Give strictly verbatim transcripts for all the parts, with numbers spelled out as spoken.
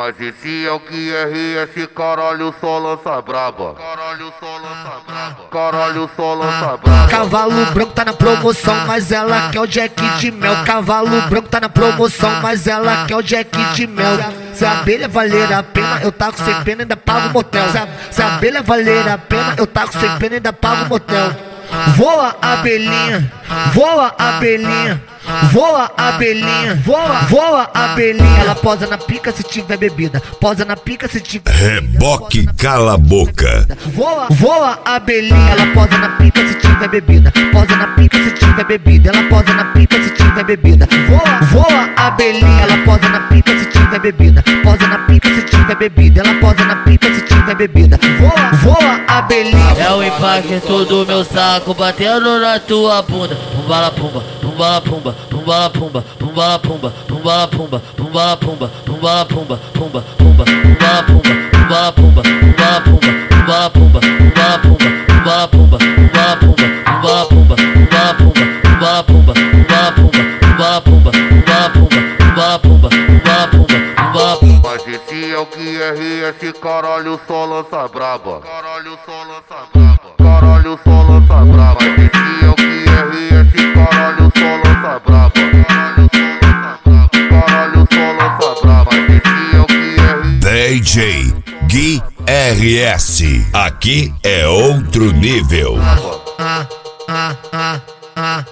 Mas esse é o Q R S, caralho, só lança braba. Caralho, só lança braba. Caralho, só lança braba. Cavalo branco tá na promoção, mas ela quer o Jack de mel. Cavalo branco tá na promoção, mas ela quer o Jack de mel. Se a abelha valer a pena, eu taco sem pena e ainda pago o motel. Se a, se a abelha valer a pena, eu taco sem pena e ainda pago o motel. Voa abelhinha, voa abelhinha, voa abelhinha, voa, voa abelhinha. Ela posa na pica se tiver bebida, posa na pica se tiver Reboque cala a boca. Voa, voa abelhinha. Ela posa na pica se tiver bebida, posa na pica se tiver bebida. Ela posa na pica se tiver bebida. Voa, voa abelhinha. Ela posa na pica se tiver bebida, posa na pica se tiver bebida. Ela posa na pica se tiver bebida. Voa, voa abelhinha. É o impacto do meu saco batendo na tua bunda. Pumbala pumba, pumbala pumba, pumbala pumba, pumbala pumba, pumbala pumba, pumbala pumba, pumbala pumba, pumba, pumba, pumbala pumba, pumbala pumba, pumbala pumba, pumbala pumba, pumbala pumba, pumbala pumba, pumbala pumba, pumbala pumba, pumbala pumba, pumbala pumba, pumbala pumba, pumbala pumba, pumbala pumba, pumbala pumba, pumbala pumba, pumbala pumba. Mas esse é o Q R S, caralho, só lança braba. Caralho, só lança braba. Caralho, só lança braba. Mas esse é o Q R S, caralho, só lança braba. Caralho, só lança braba. Caralho, só lança braba. Mas esse é o Q R S. D J Gui R S. Aqui é outro nível. Ah, ah, ah, ah.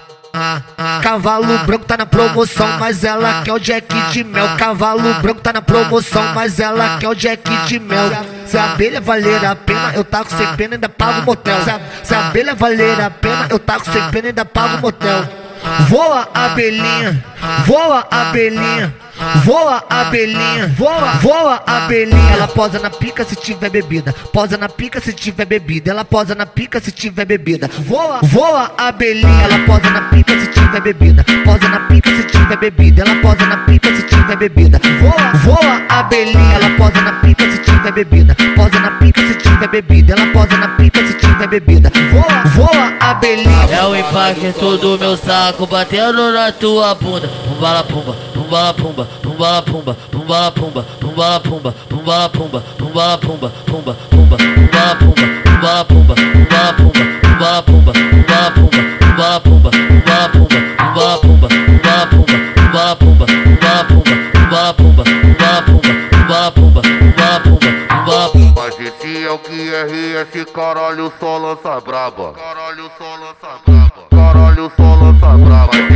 Cavalo branco tá na promoção, mas ela quer o Jack de mel. Cavalo branco tá na promoção, mas ela quer o Jack de mel. Se a abelha valer a pena, eu taco sem pena e ainda pago o motel. Se a, se a abelha valer a pena, eu taco sem pena e ainda pago o motel. Voa abelhinha, voa abelhinha, voa abelhinha, voa, voa abelhinha. Ela posa na pica se tiver bebida, posa na pica se tiver bebida. Ela posa na pica se tiver bebida. Voa, voa abelhinha. Ela posa na pica se tiver bebida, posa na pica se tiver bebida. Ela posa na pica se tiver bebida. Voa, voa abelhinha. Ela posa na pica se tiver bebida, posa na pica se tiver bebida. Ela posa na pica se tiver bebida. Voa, voa abelhinha. É o impacto do meu saco batendo na tua bunda. Pumbala pumba, pumbala pumba, pumbala pumba, pumbala pumba, pumbala pumba, pumbala pumba, pumbala pumba, pumba, pumba, pumbala pumba, pumbala pumba, pumbala pumba, pumbala pumba, pumbala pumba, pumbala pumba, pumbala pumba, pumbala pumba, pumbala pumba, pumbala pumba, pumbala pumba, pumbala pumba, pumbala pumba, pumbala pumba, pumbala pumba, pumbala pumba. Mas esse é o Q R S, caralho, só lança braba. Caralho, só lança braba. Caralho, só lança braba.